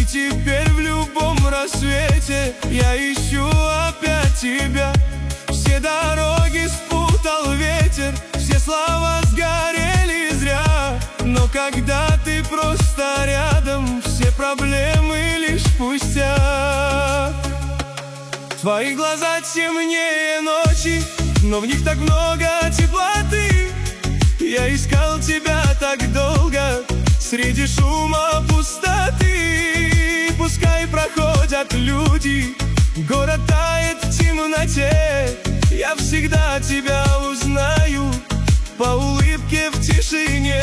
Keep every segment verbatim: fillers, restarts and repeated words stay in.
теперь в любом рассвете я ищу опять тебя. Все дороги спутал ветер, все слова сгорели зря. Но когда ты просто рядом, все проблемы лишь пустяк. Твои глаза темнее ночи, но в них так много теплоты. Я искал тебя так долго среди шума пустоты. Пускай проходят люди, город тает в темноте, я всегда тебя узнаю по улыбке в тишине.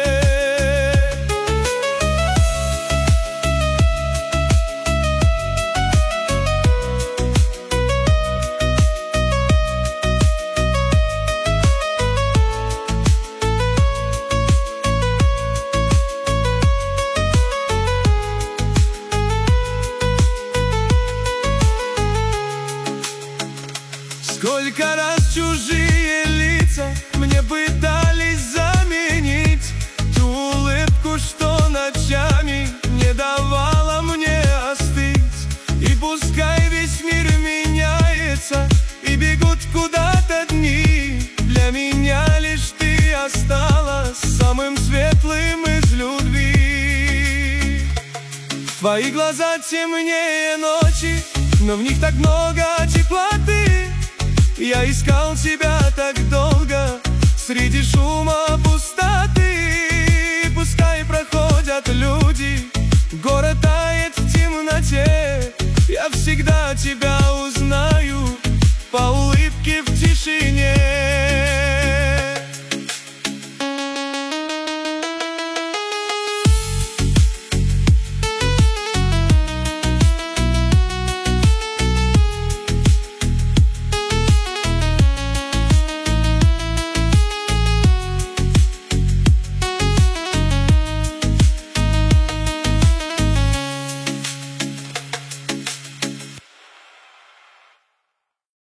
Сколько раз чужие лица мне пытались заменить ту улыбку, что ночами не давала мне остыть. И пускай весь мир меняется и бегут куда-то дни, для меня лишь ты осталась самым светлым из любви. Твои глаза темнее ночи, но в них так много теплоты. Я искал тебя так долго среди шума пустоты. Пускай проходят люди, город тает в темноте, я всегда тебя узнаю по улыбке.